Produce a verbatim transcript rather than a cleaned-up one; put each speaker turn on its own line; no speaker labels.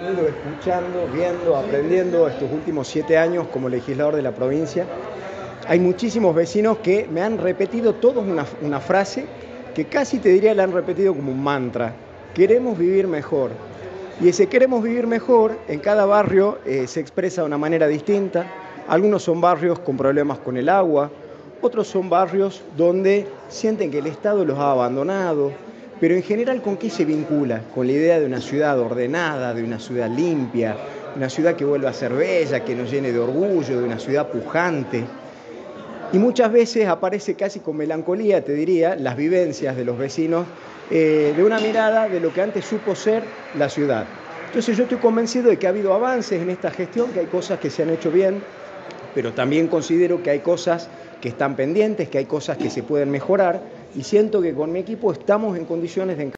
venido escuchando, viendo, aprendiendo estos últimos siete años como legislador de la provincia, hay muchísimos vecinos que me han repetido todos una, una frase que casi te diría la han repetido como un mantra: queremos vivir mejor. Y ese queremos vivir mejor en cada barrio eh, se expresa de una manera distinta. Algunos son barrios con problemas con el agua, otros son barrios donde sienten que el Estado los ha abandonado, pero en general, ¿con qué se vincula? Con la idea de una ciudad ordenada, de una ciudad limpia, una ciudad que vuelva a ser bella, que nos llene de orgullo, de una ciudad pujante. Y muchas veces aparece casi con melancolía, te diría, las vivencias de los vecinos eh, de una mirada de lo que antes supo ser la ciudad. Entonces yo estoy convencido de que ha habido avances en esta gestión, que hay cosas que se han hecho bien, pero también considero que hay cosas que están pendientes, que hay cosas que se pueden mejorar, y siento que con mi equipo estamos en condiciones de